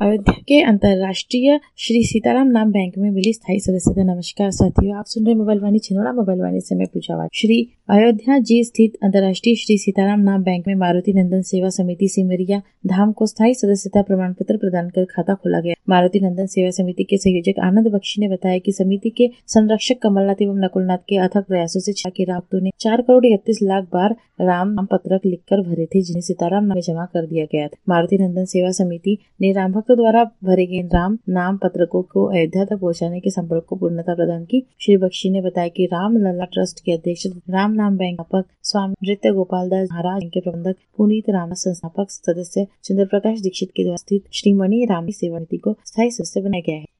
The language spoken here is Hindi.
अयोध्या के अंतर्राष्ट्रीय श्री सीताराम नाम बैंक में मिली स्थायी सदस्यता। नमस्कार साथियों, आप सुन रहे मोबाइल वाणी छिंदवाड़ा। मोबाइल वाणी से मैं पूजा वाणी। श्री अयोध्या जी स्थित अंतर्राष्ट्रीय श्री सीताराम नाम बैंक में मारुति नंदन सेवा समिति सिमरिया धाम को स्थायी सदस्यता प्रमाण पत्र प्रदान कर खाता खोला गया। मारुति नंदन सेवा समिति के संयोजक आनंद बख्शी ने बताया कि समिति के संरक्षक कमलनाथ एवं नकुलनाथ के अथक प्रयासों से के रावतों ने 4,31,00,000 बार राम नाम पत्रक लिखकर भरे थे, जिन्हें सीताराम नाम में जमा कर दिया गया था। मारुति नंदन सेवा समिति ने राम भक्तों द्वारा भरे गए राम नाम पत्रकों को अयोध्या तक पहुंचाने के संपर्क को पूर्णता प्रदान की। श्री बख्शी ने बताया कि राम लला ट्रस्ट के अध्यक्ष राम नाम बैंक स्थापक स्वामी नृत्य गोपाल दास महाराज के प्रबंधक पुनीत राम संस्थापक सदस्य चंद्र प्रकाश दीक्षित के द्वारा स्थित श्रीमणि राम सेवा समिति को स्थायी सदस्य बनाया गया है।